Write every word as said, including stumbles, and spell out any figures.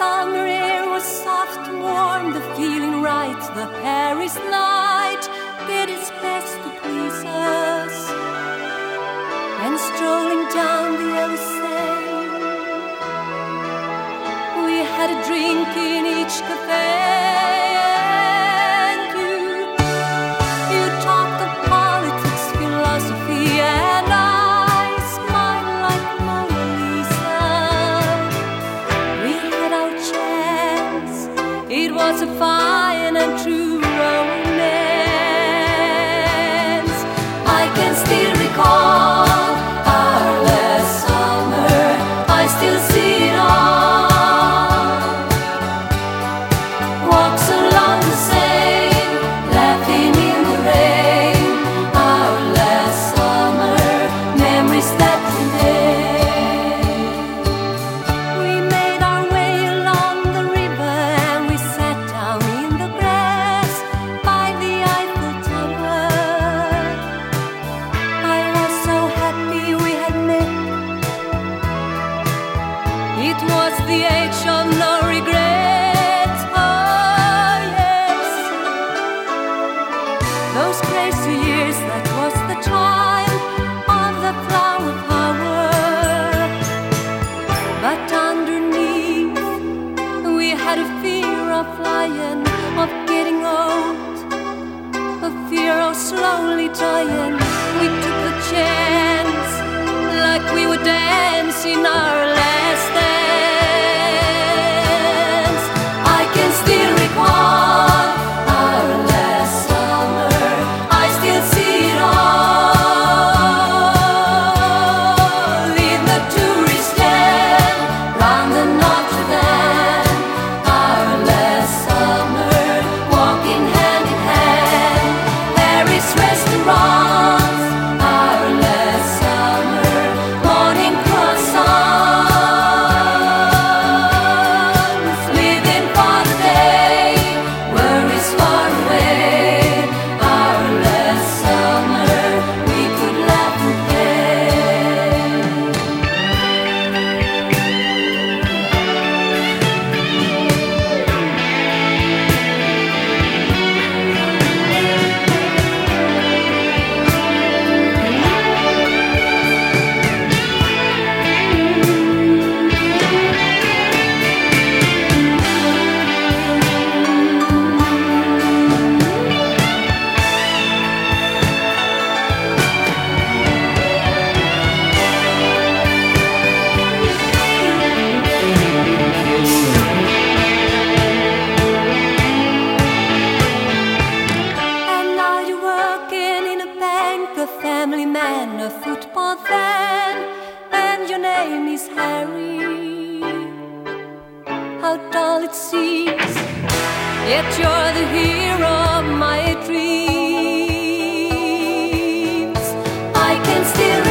summer air was soft, warm, the feeling right, the Paris night did its best to please us. And strolling down the Elysee, we had a drink in each cafe. And you, you talked of politics, philosophy, and I smiled like Mona Lisa. We had our chance, it was a fine and true romance. I can still recall our last summer, I still see it all. Walks along the Seine, laughing in the rain. Our last summer, memories that today. We made our way along the river and we sat down in the grass by the Eiffel Tower. I was so happy we had met. It was the age of no regrets. Oh yes, those crazy years, that was the time of the flower power. But underneath, we had a fear of flying, of getting old, a fear of slowly dying. We took the chance, like we would dance in our last dance. I can still recall our last summer, I still see it all. In the tourist stand, round the Notre Dame. Our last summer, walking hand in hand. Paris restaurants. Our last summer, morning croissants. Living for the day, worries far away. Our last summer, we could laugh and play. And now you're working in a bank, a family man, a football fan, and your name is Harry. How dull it seems, yet you're the hero of my dreams. I can still